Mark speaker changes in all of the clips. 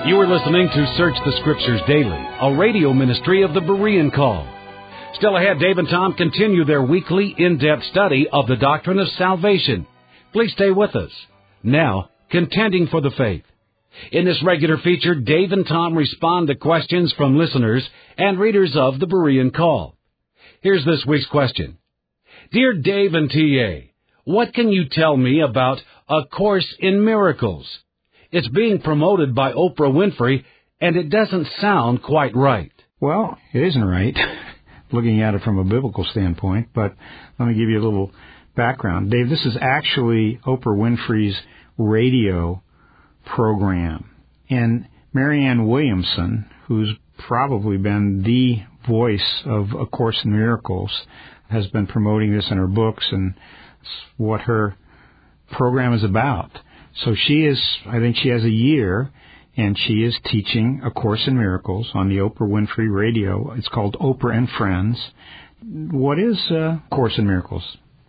Speaker 1: You are listening to Search the Scriptures Daily, a radio ministry of the Berean Call. Still ahead, Dave and Tom continue their weekly in-depth study of the doctrine of salvation. Please stay with us. Now, Contending for the Faith. In this regular feature, Dave and Tom respond to questions from listeners and readers of the Berean Call. Here's this week's question. Dear Dave and T.A., what can you tell me about A Course in Miracles? It's being promoted by Oprah Winfrey, and it doesn't sound quite right.
Speaker 2: Well, it isn't right, looking at it from a biblical standpoint, but let me give you a little background. Dave, this is actually Oprah Winfrey's radio program. And Marianne Williamson, who's probably been the voice of A Course in Miracles, has been promoting this in her books, and it's what her program is about. So I think she has a year, and she is teaching A Course in Miracles on the Oprah Winfrey Radio. It's called Oprah and Friends. What is A Course in Miracles?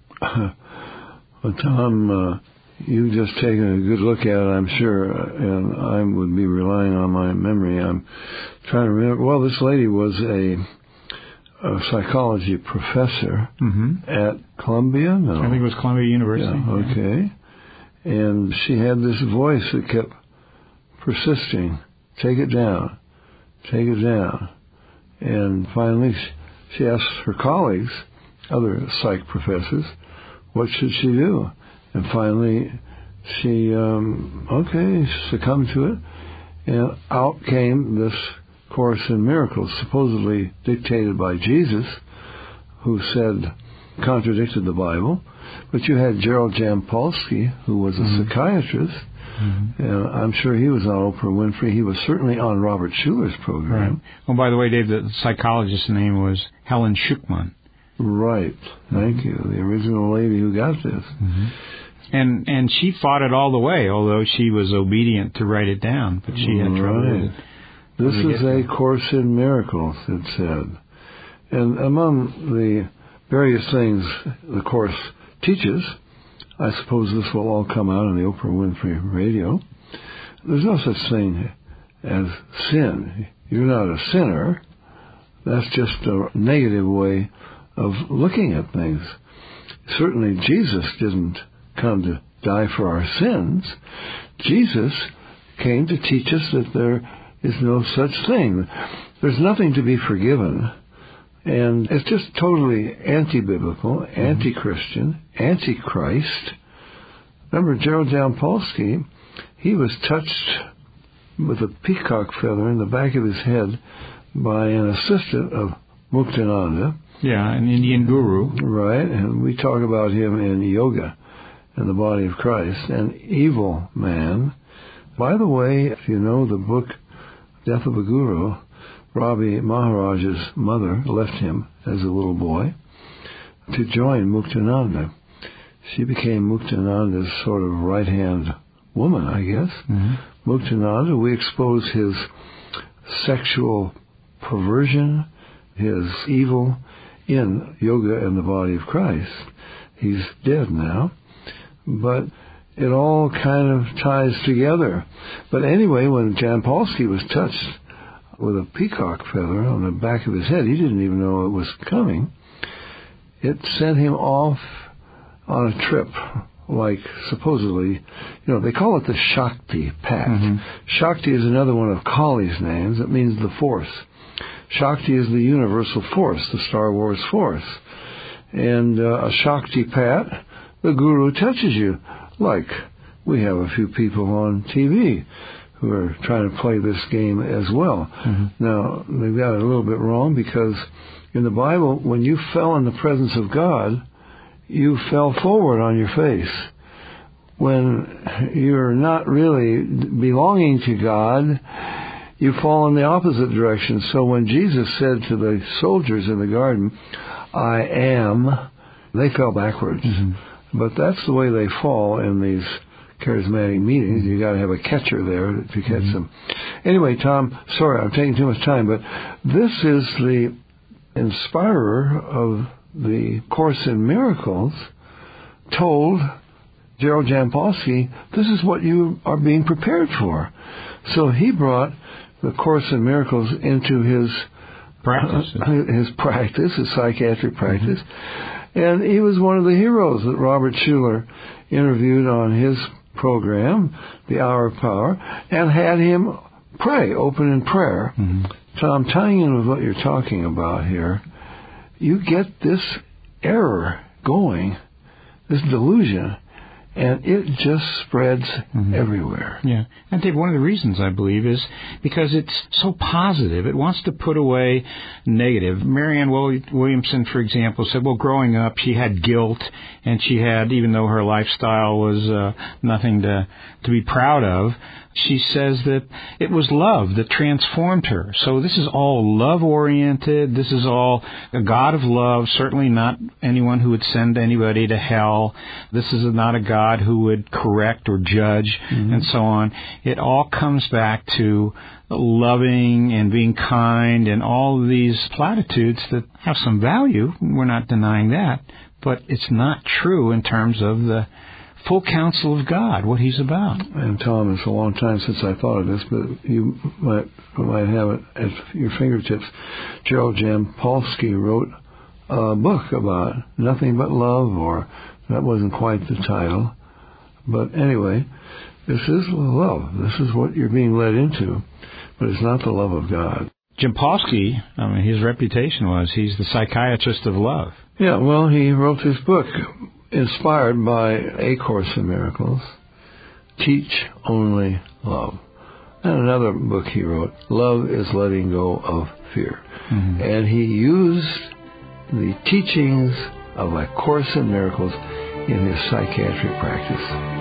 Speaker 3: Well, Tom, you've just taken a good look at it, I'm sure, and I would be relying on my memory. I'm trying to remember. Well, this lady was a psychology professor at Columbia? No.
Speaker 2: I think it was Columbia University.
Speaker 3: Yeah, okay. And she had this voice that kept persisting. Take it down. Take it down. And finally, she asked her colleagues, other psych professors, what should she do? And finally, she, succumbed to it. And out came this Course in Miracles, supposedly dictated by Jesus, who contradicted the Bible. But you had Gerald Jampolsky, who was a psychiatrist, and I'm sure he was on Oprah Winfrey. He was certainly on Robert Schuller's program.
Speaker 2: Right. Oh, by the way, Dave, the psychologist's name was Helen Schucman.
Speaker 3: Right. Thank you. The original lady who got this.
Speaker 2: And she fought it all the way, although she was obedient to write it down, but she had trouble with it.
Speaker 3: This is A Course in Miracles, it said. And among the various things the Course teaches, I suppose this will all come out on the Oprah Winfrey Radio, there's no such thing as sin. You're not a sinner. That's just a negative way of looking at things. Certainly Jesus didn't come to die for our sins. Jesus came to teach us that there is no such thing. There's nothing to be forgiven. And it's just totally anti-biblical, anti-Christian, anti-Christ. Remember Gerald Jampolsky, he was touched with a peacock feather in the back of his head by an assistant of Muktananda.
Speaker 2: Yeah, an Indian guru.
Speaker 3: Right, and we talk about him in Yoga and the Body of Christ, an evil man. By the way, if you know the book Death of a Guru, Ravi Maharaj's mother left him as a little boy to join Muktananda. She became Muktananda's sort of right-hand woman, I guess. Muktananda, we expose his sexual perversion, his evil in Yoga and the Body of Christ. He's dead now, but it all kind of ties together. But anyway, when Jampolsky was touched with a peacock feather on the back of his head, he didn't even know it was coming. It sent him off on a trip, like supposedly, they call it the Shakti Path. Shakti is another one of Kali's names. It means the force. Shakti is the universal force, the Star Wars force. And a Shakti Pat, the guru touches you, like we have a few people on TV who are trying to play this game as well. Now, they've got it a little bit wrong, because in the Bible, when you fell in the presence of God, you fell forward on your face. When you're not really belonging to God, you fall in the opposite direction. So when Jesus said to the soldiers in the garden, I am, they fell backwards. But that's the way they fall in these charismatic meetings. You got to have a catcher there to catch them. Anyway, Tom, sorry, I'm taking too much time, but this is the inspirer of the Course in Miracles, told Gerald Jampolsky, this is what you are being prepared for. So he brought the Course in Miracles into his practice, his psychiatric practice. Mm-hmm. And he was one of the heroes that Robert Schuller interviewed on his program, The Hour of Power, and had him pray, open in prayer. Mm-hmm. Tom, tying in with what you're talking about here, you get this error going, this delusion, and it just spreads everywhere.
Speaker 2: Yeah. And Dave, one of the reasons, I believe, is because it's so positive. It wants to put away negative. Marianne Williamson, for example, said, well, growing up, she had guilt, and she had, even though her lifestyle was nothing to be proud of, she says that it was love that transformed her. So this is all love-oriented. This is all a God of love, certainly not anyone who would send anybody to hell. This is not a God who would correct or judge and so on. It all comes back to loving and being kind and all of these platitudes that have some value. We're not denying that. But it's not true in terms of the full counsel of God, what He's about.
Speaker 3: And Tom, it's a long time since I thought of this, but you might have it at your fingertips. Gerald Jampolsky wrote a book about Nothing But Love, or that wasn't quite the title. But anyway, this is love. This is what you're being led into, but it's not the love of God.
Speaker 2: Jampolsky, his reputation was he's the psychiatrist of love.
Speaker 3: Yeah, well, he wrote this book inspired by A Course in Miracles, Teach Only Love. And another book he wrote, Love is Letting Go of Fear. Mm-hmm. And he used the teachings of A Course in Miracles in his psychiatric practice.